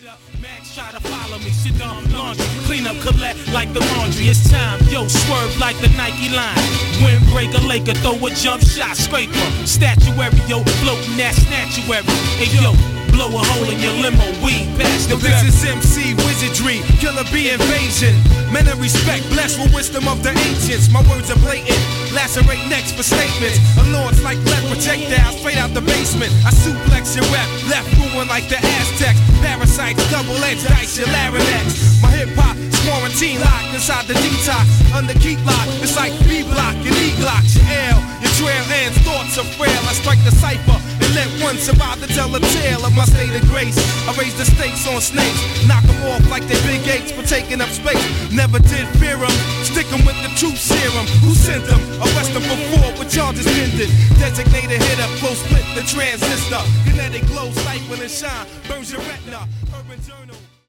Max try to follow me, sit down laundry, clean up, collect like the laundry. It's time, yo, swerve like the Nike line. Windbreaker, Laker, throw a jump shot, scraper, statuary, yo, floating that statuary. Hey, yo, blow a hole in your limo, weed past the This is MC Wizardry, Killer B invasion. Men of respect, blessed with wisdom of the ancients. My words are blatant, lacerate necks for statements. A launch like lead projectiles straight out the basement. I suplex your rep, left ruin like the Aztecs. Parasites, double-edged dice, your larynx. My hip-hop is quarantine locked inside the detox. Under keep lock, it's like B-block and E-glocks. Your L, your trail ends, thoughts are frail. I strike the cipher and let one survive to tell the tale of my state of grace. I raise the stakes on snakes, knock them off like they big apes for taking up space. Never did fear them, stick them with the truth serum. Who sent them? Arrest them for fraud with charges pending. Designated hitter, close split the transistor. Kinetic glow, siphon and shine, burns your retina. Urban Journal.